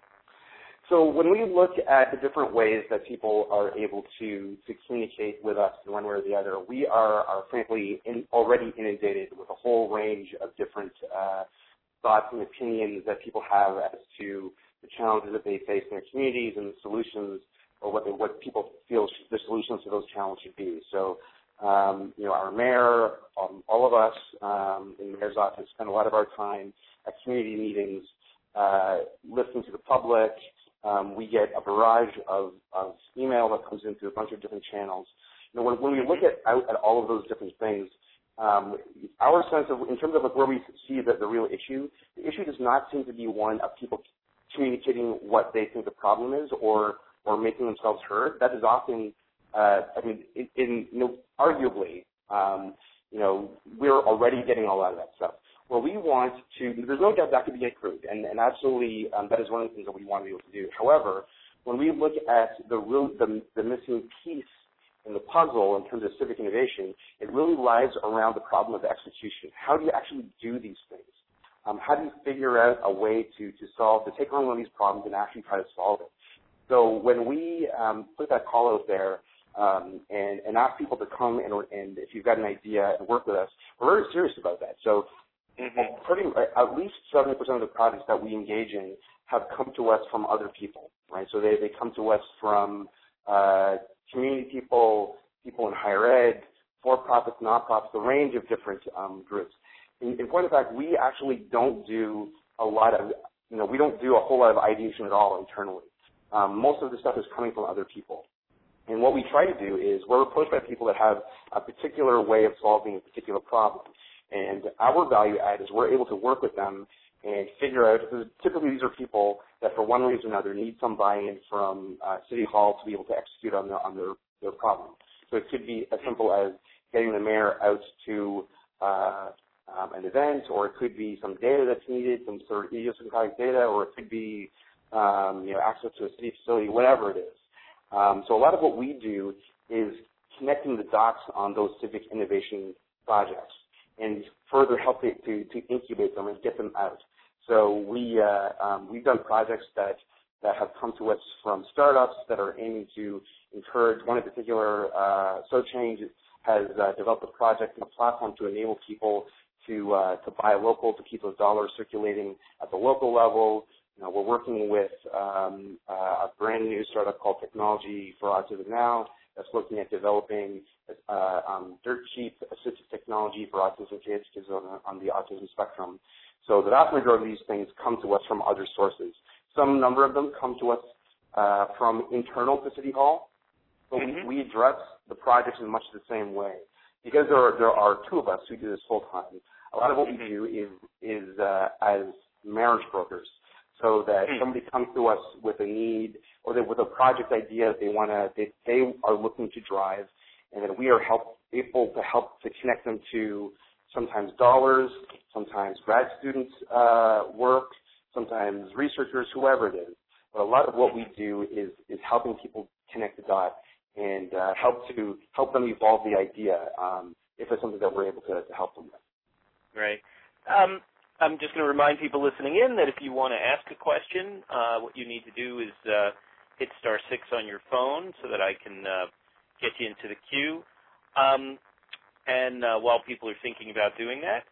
So when we look at the different ways that people are able to, to communicate with us in one way or the other, we are, are frankly in, already inundated with a whole range of different uh, thoughts and opinions that people have as to the challenges that they face in their communities and the solutions, or what, they, what people feel the solutions to those challenges should be. So, um, you know, our mayor, um, all of us um, in the mayor's office spend a lot of our time at community meetings, uh, listening to the public. Um, we get a barrage of, of email that comes in through a bunch of different channels. You know, when, when we look at, out at all of those different things, um, our sense of, in terms of like where we see the, the real issue, the issue does not seem to be one of people communicating what they think the problem is, or or making themselves heard. That is often, uh, I mean, in, in you know, arguably, um, you know, we're already getting a lot of that stuff. Well, we want to, there's no doubt that could be improved, and, and absolutely um, that is one of the things that we want to be able to do. However, when we look at the, real, the, the missing piece in the puzzle in terms of civic innovation, it really lies around the problem of execution. How do you actually do these things? Um, how do you figure out a way to, to solve, to take on one of these problems and actually try to solve it? So when we um, put that call out there um, and, and ask people to come and, and if you've got an idea and work with us, we're very serious about that. So Mm-hmm. Pretty, at least seventy percent of the projects that we engage in have come to us from other people, right? So they, they come to us from uh, community people, people in higher ed, for-profits, not-profits, a range of different um, groups. In, in point of fact, we actually don't do a lot of, you know, we don't do a whole lot of ideation at all internally. Um, most of the stuff is coming from other people. And what we try to do is we're approached by people that have a particular way of solving a particular problem. And our value add is we're able to work with them and figure out, typically these are people that for one reason or another need some buy-in from uh, City Hall to be able to execute on, their, on their, their problem. So it could be as simple as getting the mayor out to uh, um, an event, or it could be some data that's needed, some sort of idiosyncratic data, or it could be um, you know, access to a city facility, whatever it is. Um, so a lot of what we do is connecting the dots on those civic innovation projects and further help it to, to incubate them and get them out. So we, uh, um, we've done projects that, that have come to us from startups that are aiming to encourage, one in particular, uh, SoChange has uh, developed a project and a platform to enable people to, uh, to buy local, to keep those dollars circulating at the local level. You know, we're working with um, uh, a brand new startup called Technology for Autism Now that's looking at developing uh, um, dirt cheap assistive technology for autism kids, kids on, on the autism spectrum. So the vast majority of these things come to us from other sources. Some number of them come to us uh, from internal to City Hall, but mm-hmm. we, we address the projects in much the same way. Because there are, there are two of us who do this full time, a lot of what mm-hmm. we do is, is uh, as marriage brokers. So that somebody comes to us with a need or they, with a project idea that they want to, they, they are looking to drive, and then we are help, able to help to connect them to sometimes dollars, sometimes grad students' uh, work, sometimes researchers, whoever it is. But a lot of what we do is, is helping people connect the dot and uh, help to help them evolve the idea um, if it's something that we're able to, to help them with. Right. Um, I'm just going to remind people listening in that if you want to ask a question, uh, what you need to do is uh, hit star six on your phone so that I can uh, get you into the queue. Um, and uh, while people are thinking about doing that,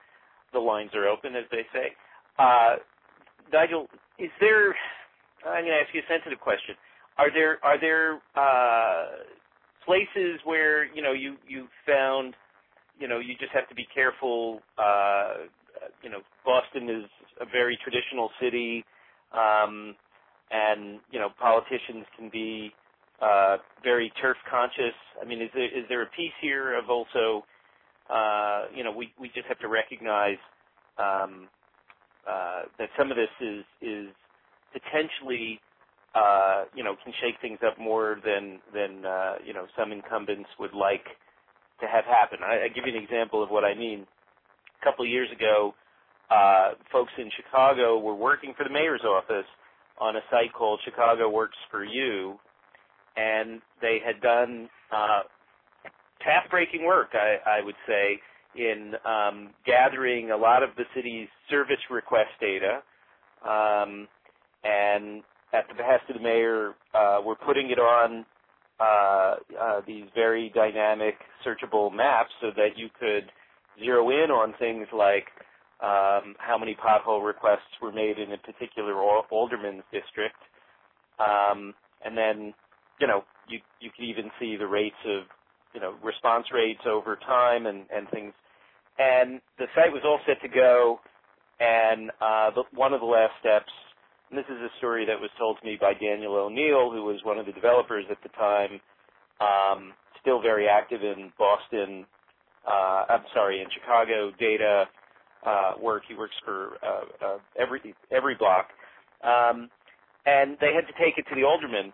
the lines are open, as they say. Uh, Nigel, is there? I'm going to ask you a sensitive question. Are there are there uh, places where you know you you found you know you just have to be careful? Uh, you know, Boston is a very traditional city, um, and you know politicians can be uh, very turf conscious. I mean, is there is there a piece here of also uh, you know we we just have to recognize um, uh, that some of this is is potentially Uh, you know, can shake things up more than than uh, you know some incumbents would like to have happen. I, I give you an example of what I mean. A couple of years ago, uh, folks in Chicago were working for the mayor's office on a site called Chicago Works for You, and they had done uh, path-breaking work, I, I would say, in um, gathering a lot of the city's service request data, um, and at the behest of the mayor, uh, we're putting it on uh, uh, these very dynamic, searchable maps so that you could zero in on things like um, how many pothole requests were made in a particular alderman's district, um, and then, you know, you you could even see the rates of, you know, response rates over time and, and things. And the site was all set to go, and uh, the, one of the last steps. And this is a story that was told to me by Daniel O'Neill, who was one of the developers at the time, um, still very active in Boston, uh, I'm sorry, in Chicago data uh, work. He works for uh, uh, every every block. Um, and they had to take it to the alderman.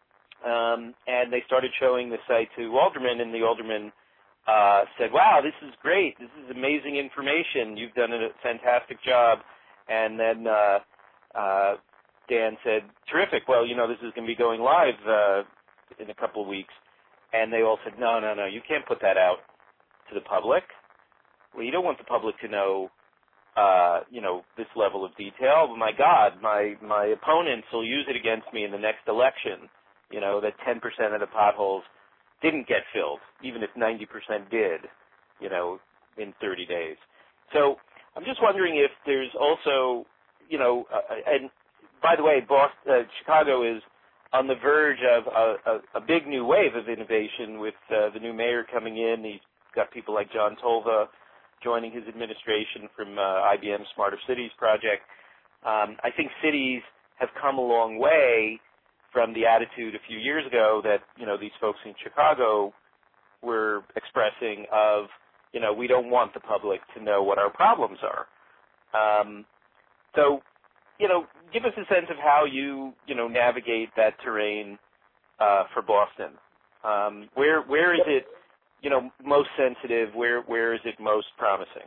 Um, and they started showing the site to aldermen, and the alderman uh, said, wow, this is great. This is amazing information. You've done a fantastic job. And then uh, Uh, Dan said, terrific, well, you know, this is going to be going live uh, in a couple of weeks. And they all said, no, no, no, you can't put that out to the public. Well, you don't want the public to know, uh, you know, this level of detail. But my God, my, my opponents will use it against me in the next election, you know, that ten percent of the potholes didn't get filled, even if ninety percent did, you know, in thirty days. So I'm just wondering if there's also You know, uh, and by the way, Boston, uh, Chicago is on the verge of a, a, a big new wave of innovation with uh, the new mayor coming in. He's got people like John Tolva joining his administration from uh, I B M's Smarter Cities project. Um, I think cities have come a long way from the attitude a few years ago that, you know, these folks in Chicago were expressing of, you know, we don't want the public to know what our problems are. Um, So, you know, give us a sense of how you, you know, navigate that terrain uh, for Boston. Um, where where is it, you know, most sensitive? Where where is it most promising?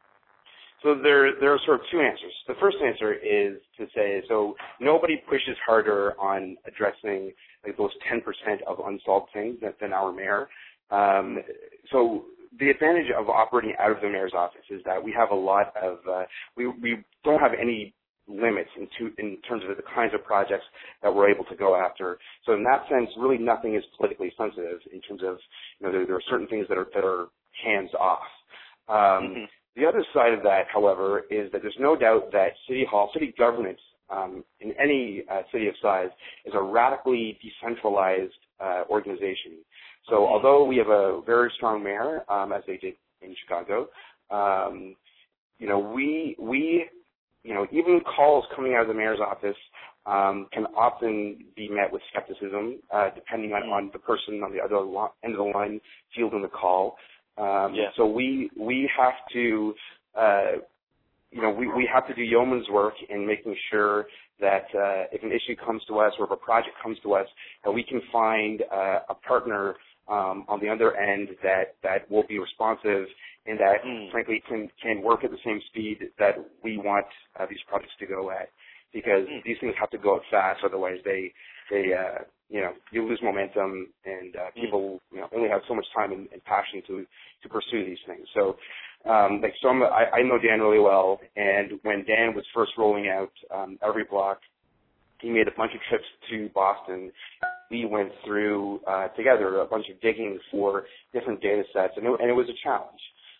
So there there are sort of two answers. The first answer is to say, so nobody pushes harder on addressing like those ten percent of unsolved things than, than our mayor. Um, so the advantage of operating out of the mayor's office is that we have a lot of uh, we we don't have any limits in, to, in terms of the kinds of projects that we're able to go after. So in that sense, really nothing is politically sensitive in terms of, you know, there, there are certain things that are that are hands off. Um, mm-hmm. The other side of that, however, is that there's no doubt that city hall, city government um, in any uh, city of size is a radically decentralized uh, organization. So although we have a very strong mayor, um, as they did in Chicago, um, you know, we, we, you know, even calls coming out of the mayor's office um, can often be met with skepticism, uh, depending on, on the person on the other lo- end of the line fielding the call. Um, yeah. So we we have to, uh, you know, we, we have to do yeoman's work in making sure that uh, if an issue comes to us or if a project comes to us, that we can find uh, a partner Um, on the other end that, that will be responsive and that, mm. frankly, can, can work at the same speed that we want uh, these projects to go at. Because mm. these things have to go up fast, otherwise they, they uh, you know, you lose momentum and uh, people, mm. you know, only have so much time and, and passion to, to pursue these things. So, um, like, so I'm, I, I know Dan really well, and when Dan was first rolling out um, Every Block, he made a bunch of trips to Boston. We went through uh, together a bunch of digging for different data sets, and it, and it was a challenge.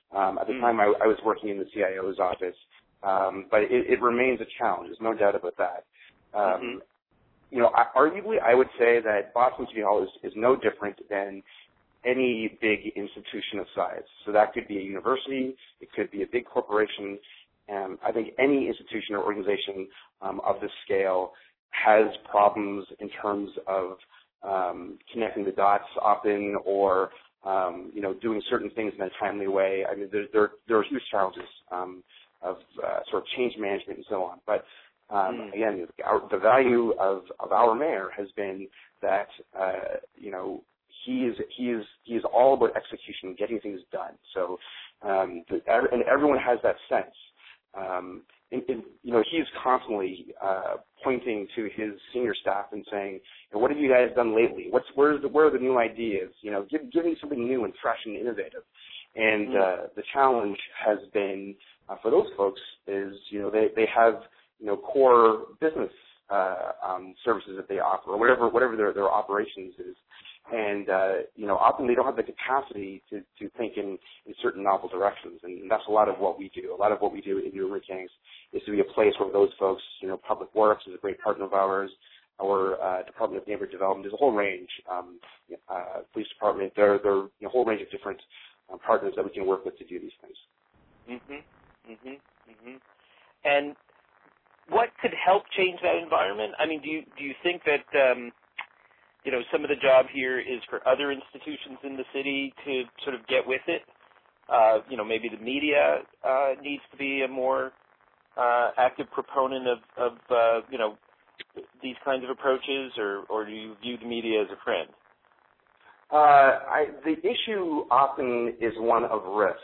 Um, at the Mm. time, I, I was working in the C I O's office, um, but it, it remains a challenge. There's no doubt about that. Um, Mm-hmm. You know, I, arguably, I would say that Boston City Hall is, is no different than any big institution of size. So that could be a university, it could be a big corporation. And I think any institution or organization um, of this scale has problems in terms of um, connecting the dots often, or um, you know, doing certain things in a timely way. I mean, there there, there are huge challenges um, of uh, sort of change management and so on. But um, Mm. again, our, the value of, of our mayor has been that uh, you know, he is he is he is all about execution, getting things done. So um, the, and everyone has that sense. Um, and, and, you know, he's constantly uh, pointing to his senior staff and saying, "What have you guys done lately? What's where's the, where are the new ideas? You know, give give me something new and fresh and innovative." And uh, the challenge has been uh, for those folks is, you know, they they have, you know, core business uh, um, services that they offer, or whatever whatever their their operations is. And, uh, you know, often they don't have the capacity to, to think in, in certain novel directions. And that's a lot of what we do. A lot of what we do in New Urban Mechanics is to be a place where those folks, you know, Public Works is a great partner of ours, our uh, Department of Neighborhood Development, there's a whole range, um, uh, police department, there, there are a whole range of different uh, partners that we can work with to do these things. Mm-hmm. Mm-hmm. Mm-hmm. And what could help change that environment? I mean, do you, do you think that, um, you know, some of the job here is for other institutions in the city to sort of get with it? Uh, you know, maybe the media uh, needs to be a more uh, active proponent of, of uh, you know, these kinds of approaches, or, or do you view the media as a friend? Uh, I, the issue often is one of risk.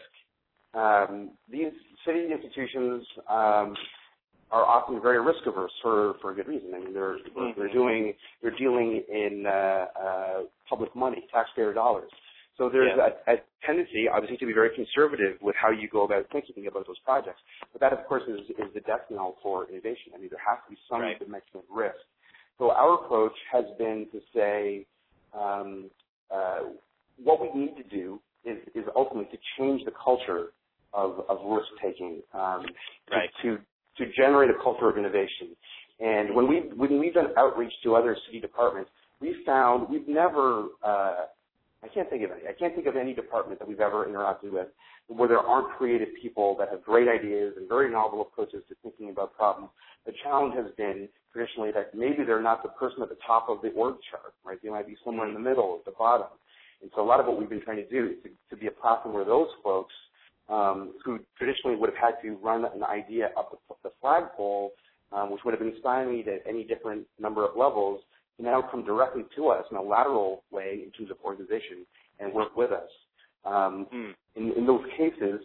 Um, these city institutions um, are often very risk averse for, for a good reason. I mean, they're mm-hmm. they're doing they're dealing in uh, uh, public money, taxpayer dollars. So there's yeah. a, a tendency, obviously, to be very conservative with how you go about thinking about those projects. But that, of course, is, is the death knell for innovation. I mean, there has to be some right. dimension of risk. So our approach has been to say, um, uh, what we need to do is, is ultimately to change the culture of, of risk taking, um, right. to, to generate a culture of innovation. And when we when we've done outreach to other city departments, we found we've never uh, I can't think of any. I can't think of any department that we've ever interacted with where there aren't creative people that have great ideas and very novel approaches to thinking about problems. The challenge has been traditionally that maybe they're not the person at the top of the org chart, right? They might be somewhere in the middle, at the bottom. And so a lot of what we've been trying to do is to, to be a platform where those folks um, who traditionally would have had to run an idea up the, the flagpole, um, which would have been stymied at any different number of levels, can now come directly to us in a lateral way in terms of organization and work with us. Um, mm. in, in those cases,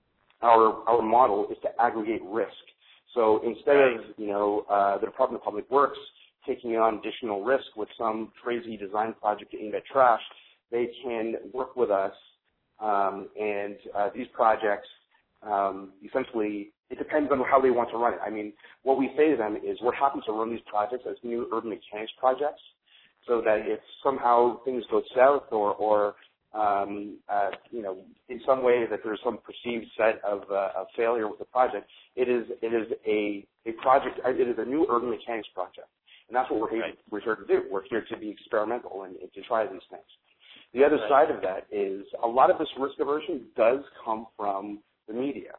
our our model is to aggregate risk. So instead right. of you know uh, the Department of Public Works taking on additional risk with some crazy design project aimed at trash, they can work with us, um, and uh, these projects um, essentially. It depends on how they want to run it. I mean, what we say to them is we're happy to run these projects as new urban mechanics projects so that if somehow things go south or, or um, uh, you know, in some way that there's some perceived set of, uh, of failure with the project, it is it is a, a project, it is a new urban mechanics project. And that's what we're here, right. we're here to do. We're here to be experimental and, and to try these things. The other right. side of that is a lot of this risk aversion does come from the media.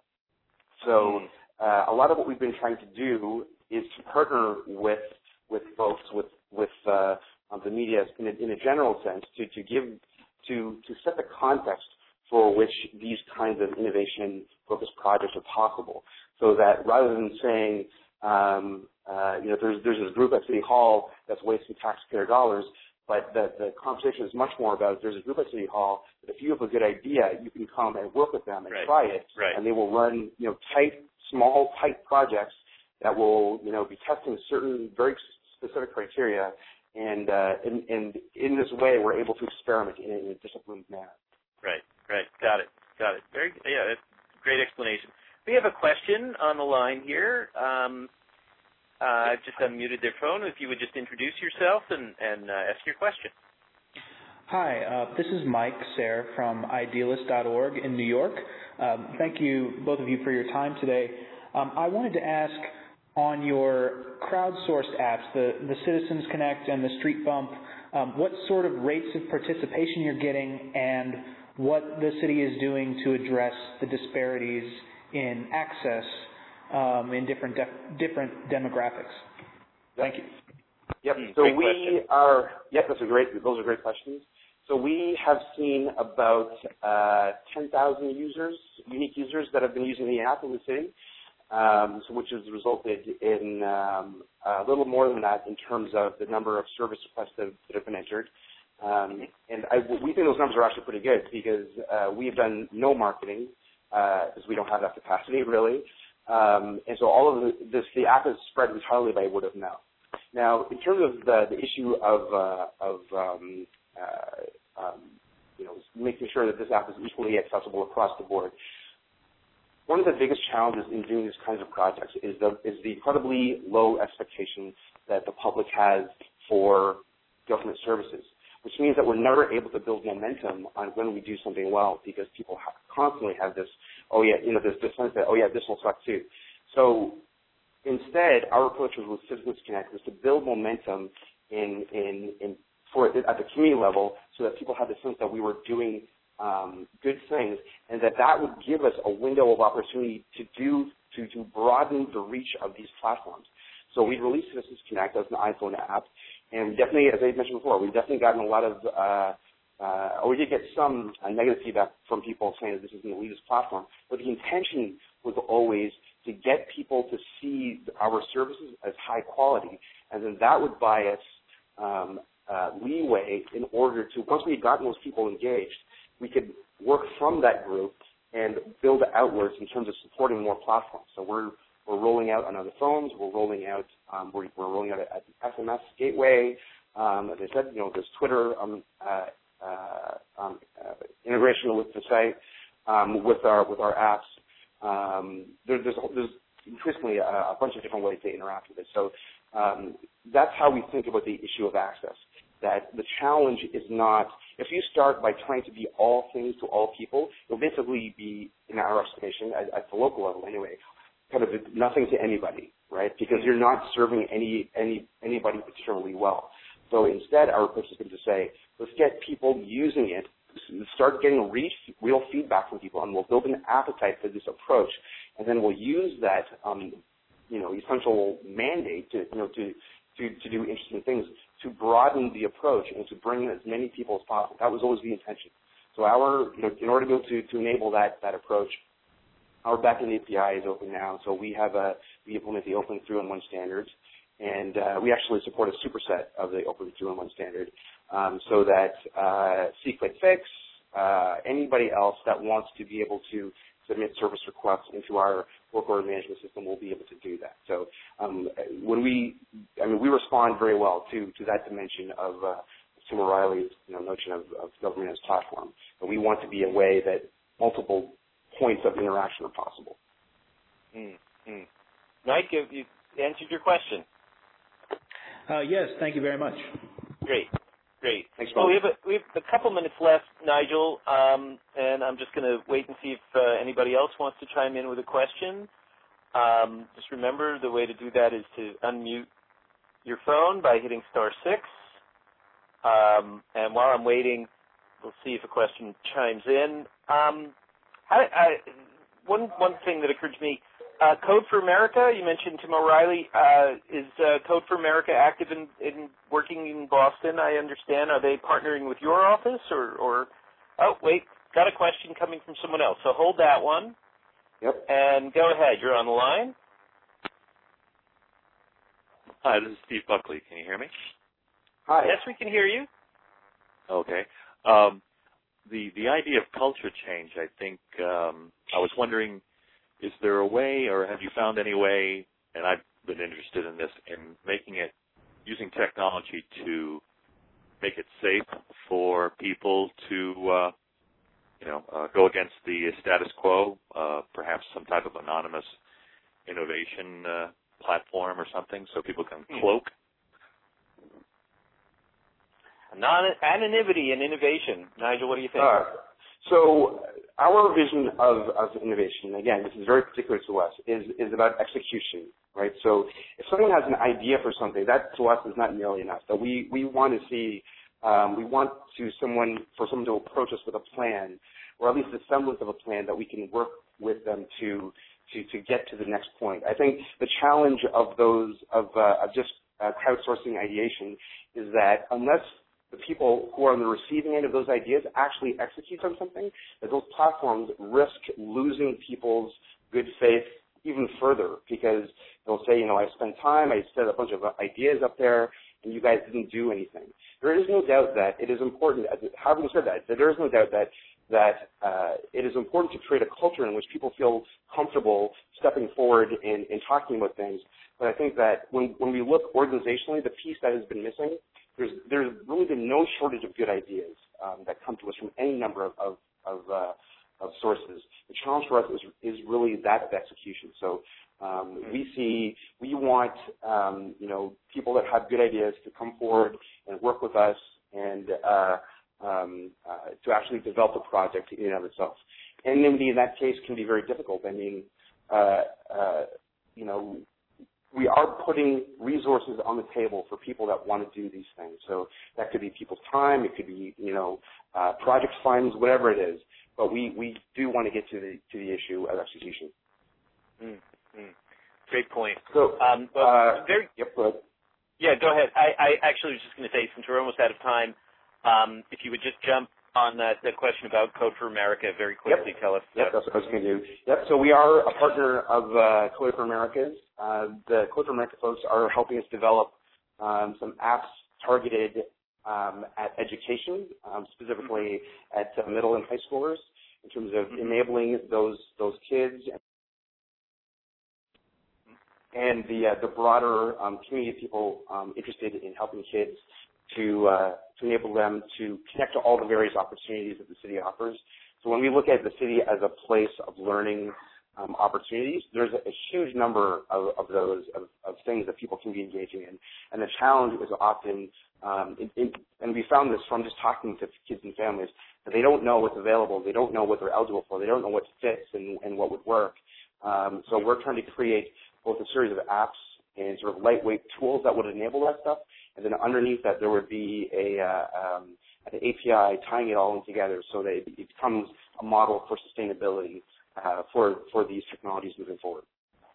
So uh, a lot of what we've been trying to do is to partner with with folks, with with uh, the media in a, in a general sense, to, to give to to set the context for which these kinds of innovation-focused projects are possible. So that rather than saying, um, uh, you know, there's there's this group at City Hall that's wasting taxpayer dollars. But the, the conversation is much more about there's a group at City Hall that if you have a good idea, you can come and work with them and right. try it, right. and they will run, you know, tight, small, tight projects that will, you know, be testing certain very specific criteria, and uh, and, and in this way, we're able to experiment in, in a disciplined manner. Right, right, got it, got it. Very, yeah, that's a great explanation. We have a question on the line here. Um, Uh, I've just unmuted their phone. If you would just introduce yourself and, and uh, ask your question. Hi, uh, this is Mike Sayre from idealist dot org in New York. Um, thank you, both of you, for your time today. Um, I wanted to ask, on your crowdsourced apps, the, the Citizens Connect and the Street Bump, um, what sort of rates of participation you're getting and what the city is doing to address the disparities in access um, in different def different demographics. Thank you. Yep. Mm, so great we question. are. Yep. That's a great. Those are great questions. So we have seen about uh, ten thousand users, unique users, that have been using the app in the city, um, so which has resulted in um, a little more than that in terms of the number of service requests that, that have been entered. Um, and I, we think those numbers are actually pretty good because uh, we've done no marketing because uh, we don't have that capacity really. Um, and so all of the, this, the app is spread entirely by word of mouth. Now, in terms of the, the issue of, uh, of um, uh, um, you know, making sure that this app is equally accessible across the board, one of the biggest challenges in doing these kinds of projects is the, is the incredibly low expectation that the public has for government services, which means that we're never able to build momentum on when we do something well because people ha constantly have this, oh yeah, you know, this, this sense that, oh yeah, this will suck too. So instead, our approach with Citizens Connect was to build momentum in, in, in for at the community level so that people had the sense that we were doing um, good things and that that would give us a window of opportunity to do, to, to broaden the reach of these platforms. So we released Citizens Connect as an iPhone app, and definitely, as I mentioned before, we've definitely gotten a lot of, uh, uh, or we did get some uh, negative feedback from people saying that this is an elitist platform, but the intention was always to get people to see our services as high quality, and then that would buy us um, uh, leeway in order to, once we had gotten those people engaged, we could work from that group and build outwards in terms of supporting more platforms. So we're we're rolling out on other phones. We're rolling out um, we're, we're rolling out at the S M S gateway. Um, as I said, you know, there's Twitter um, uh, uh, um, uh, integration with the site um, with our with our apps. Um, there, there's there's increasingly a, a bunch of different ways to interact with it. So um, that's how we think about the issue of access. That the challenge is not, if you start by trying to be all things to all people, you'll basically be, in our estimation, at, at the local level anyway, kind of nothing to anybody, right? Because you're not serving any any anybody particularly well. So instead, our approach has been to say, let's get people using it, start getting reach, real feedback from people, and we'll build an appetite for this approach, and then we'll use that, um, you know, essential mandate to, you know, to to to do interesting things, to broaden the approach and to bring in as many people as possible. That was always the intention. So our, you know, in order to be able to, to enable that that approach, our backend A P I is open now. So we have a we implement the Open three in one standards, and uh, we actually support a superset of the Open three in one standard, um, so that uh, SeeClickFix, uh, anybody else that wants to be able to submit service requests into our work order management system will be able to do that. So um, when we, I mean, we respond very well to to that dimension of uh, Tim O'Reilly's, you know, notion of, of government as platform. But we want to be a way that multiple points of interaction are possible. Mm-hmm. Mike, you, you answered your question. Uh, yes, thank you very much. Great, great. Thanks, well, we have, a, we have a couple minutes left, Nigel, um, and I'm just going to wait and see if uh, anybody else wants to chime in with a question. Um, just remember, the way to do that is to unmute your phone by hitting star six. Um, and while I'm waiting, we'll see if a question chimes in. Um, I, I, one one thing that occurred to me, uh, Code for America, you mentioned Tim O'Reilly. Uh, is uh, Code for America active in, in working in Boston, I understand? Are they partnering with your office? or, or Oh, wait, got a question coming from someone else. So hold that one. Yep. And go ahead. You're on the line. Hi, this is Steve Buckley. Can you hear me? Hi. Yes, we can hear you. Okay. Um, The the idea of culture change, I think, um, I was wondering, is there a way, or have you found any way, and I've been interested in this, in making it, using technology to make it safe for people to, uh, you know, uh, go against the status quo, uh, perhaps some type of anonymous innovation uh, platform or something, so people can cloak? Anon- anonymity and innovation. Nigel, what do you think? Uh, so our vision of, of innovation, again, this is very particular to us, is, is about execution, right? So if someone has an idea for something, that to us is not nearly enough. So we, we want to see, um, we want to someone, for someone to approach us with a plan, or at least a semblance of a plan that we can work with them to, to, to get to the next point. I think the challenge of those, of, uh, of just uh, crowdsourcing ideation is that unless the people who are on the receiving end of those ideas actually execute on something, that those platforms risk losing people's good faith even further, because they'll say, you know, I spent time, I set a bunch of ideas up there, and you guys didn't do anything. There is no doubt that it is important, having said that, that there is no doubt that that uh, it is important to create a culture in which people feel comfortable stepping forward and, and talking about things. But I think that when, when we look organizationally, the piece that has been missing, there's, there's really been no shortage of good ideas um, that come to us from any number of, of, of, uh, of sources. The challenge for us is, is really that of execution. So um, we see, we want, um, you know, people that have good ideas to come forward and work with us and uh, Um, uh, to actually develop a project in and of itself. Anonymity in that case can be very difficult. I mean, uh, uh, you know, we are putting resources on the table for people that want to do these things. So that could be people's time, it could be, you know, uh, project funds, whatever it is. But we, we do want to get to the to the issue of execution. Mm, mm. Great point. So, um, well, uh, very, yep, go ahead. Yeah, go ahead. I, I actually was just going to say, since we're almost out of time, Um, if you would just jump on that, that question about Code for America very quickly, yep. tell us. Yep, that's what I was going to do. Yep, so we are a partner of uh, Code for Americas. Uh, the Code for America folks are helping us develop um, some apps targeted um, at education, um, specifically mm-hmm. at uh, middle and high schoolers, in terms of mm-hmm. enabling those those kids and the uh, the broader um, community of people um, interested in helping kids to uh, to enable them to connect to all the various opportunities that the city offers. So when we look at the city as a place of learning um, opportunities, there's a, a huge number of, of those, of, of things that people can be engaging in. And the challenge is often, um, in, in, and we found this from just talking to kids and families, that they don't know what's available, they don't know what they're eligible for, they don't know what fits and, and what would work. Um, so we're trying to create both a series of apps and sort of lightweight tools that would enable that stuff, and then underneath that there would be a uh, um, an A P I tying it all in together so that it, it becomes a model for sustainability uh, for for these technologies moving forward.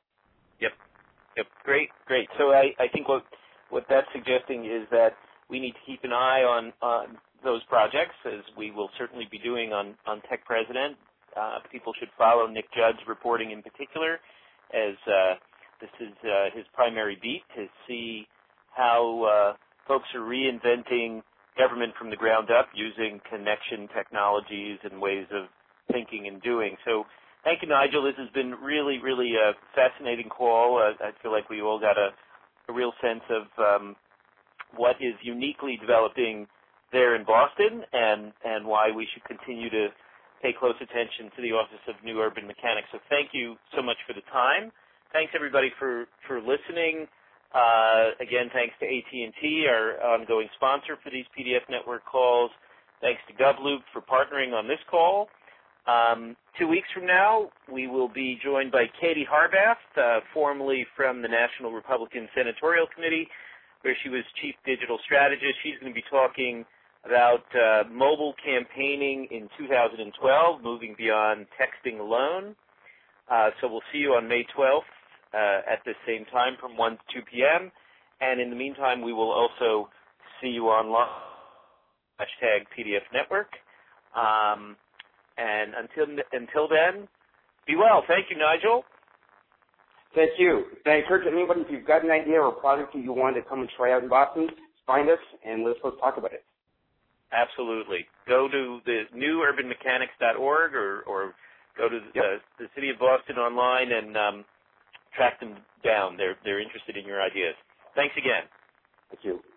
Yep, yep, great, great. So I, I think what what that's suggesting is that we need to keep an eye on, on those projects, as we will certainly be doing on, on Tech President. Uh, people should follow Nick Judd's reporting in particular, as uh, this is uh, his primary beat, to see how uh, folks are reinventing government from the ground up using connection technologies and ways of thinking and doing. So thank you, Nigel. This has been really, really a fascinating call. Uh, I feel like we all got a, a real sense of um, what is uniquely developing there in Boston, and, and why we should continue to pay close attention to the Office of New Urban Mechanics. So thank you so much for the time. Thanks, everybody, for, for listening. Uh, again, thanks to A T and T, our ongoing sponsor for these P D F Network calls. Thanks to GovLoop for partnering on this call. Um, two weeks from now, we will be joined by Katie Harbath, uh, formerly from the National Republican Senatorial Committee, where she was Chief Digital Strategist. She's going to be talking about uh, mobile campaigning in two thousand twelve, moving beyond texting alone. Uh, so we'll see you on May twelfth uh, at the same time from one to two p.m. And in the meantime, we will also see you online, hashtag P D F Network. Um, and until until then, be well. Thank you, Nigel. Thank you. And I encourage anybody, if you've got an idea or a project that you want to come and try out in Boston, find us and let's let's talk about it. Absolutely. Go to the new urban mechanics dot org or, or go to the, yep. uh, the City of Boston online and um, track them down. They're they're interested in your ideas. Thanks again. Thank you.